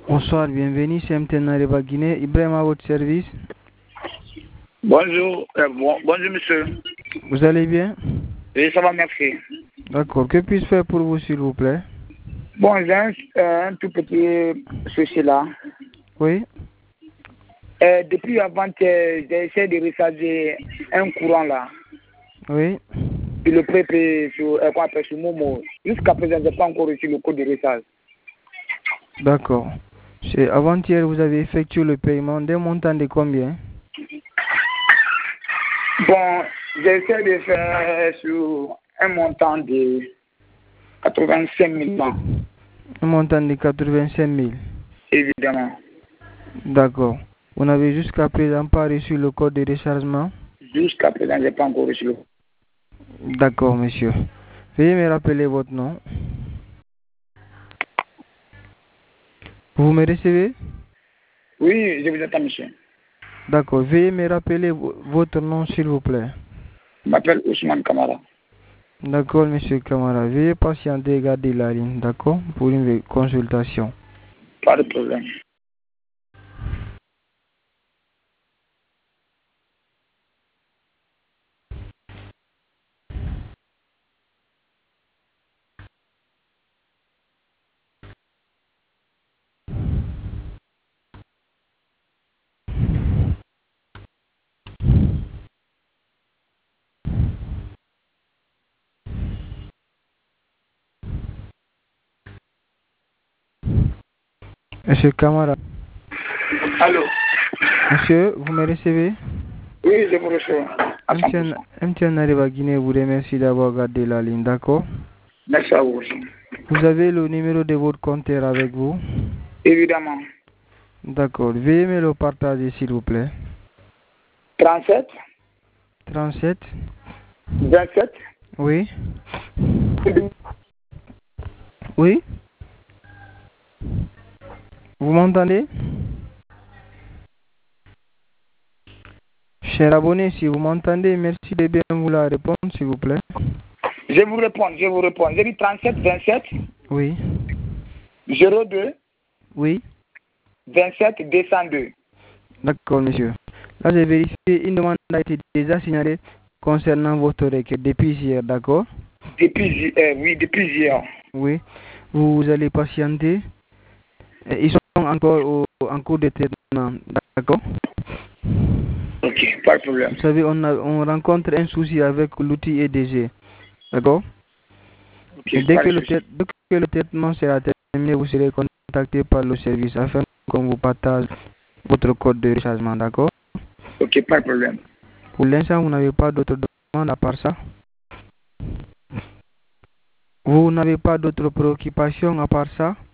Bonsoir, bienvenue, c'est MTN Areva Guinée. Ibrahim à votre service. Bonjour, bonjour monsieur. Vous allez bien? Oui, ça va, merci. D'accord, que puis-je faire pour vous s'il vous plaît? Bon, j'ai un tout petit souci là. Oui? Depuis avant-hier, j'ai essayé de recharger un courant là. Oui? Sur le prépayé sur Momo. Jusqu'à présent, je n'ai pas encore reçu le code de recharge. D'accord. C'est avant-hier, vous avez effectué le paiement d'un montant de combien? Bon, j'essaie de faire sur un montant de 85 000 francs. Un montant de 85 000. Évidemment. D'accord. Vous n'avez jusqu'à présent pas reçu le code de rechargement? Jusqu'à présent, je n'ai pas encore reçu le code. D'accord, monsieur. Veuillez me rappeler votre nom. Vous me recevez? Oui, je vous attends, monsieur. D'accord. Veuillez me rappeler votre nom, s'il vous plaît. Je m'appelle Ousmane Kamara. D'accord, monsieur Kamara. Veuillez patienter et garder la ligne, d'accord, pour une consultation. Pas de problème. Monsieur Kamara. Allô? Monsieur, vous me recevez? Oui, je vous reçois à 100%. MTN Areva Guinée vous remercie d'avoir gardé la ligne, d'accord? Merci à vous aussi. Vous avez le numéro de votre compteur avec vous? Évidemment. D'accord. Veuillez me le partager, s'il vous plaît. 37, 37. 27, Oui. Oui. Vous m'entendez? Cher abonné, si vous m'entendez, merci de bien vouloir répondre, s'il vous plaît. je vous réponds. J'ai dit 37, 27, Oui. 02, Oui. 27, 202. D'accord, monsieur. Là, j'ai vérifié, une demande a été déjà signalée concernant votre requête depuis hier, d'accord? Oui, depuis hier. Oui. Vous allez patienter. Ils sont encore en cours de traitement, d'accord? Ok, pas de problème. Vous savez, on rencontre un souci avec l'outil EDG, d'accord? Ok, Et dès pas que de le souci. traitement sera terminé, vous serez contacté par le service afin qu'on vous partage votre code de rechargement, d'accord? Ok, pas de problème. Pour l'instant, vous n'avez pas d'autres demandes à part ça? Vous n'avez pas d'autres préoccupations à part ça?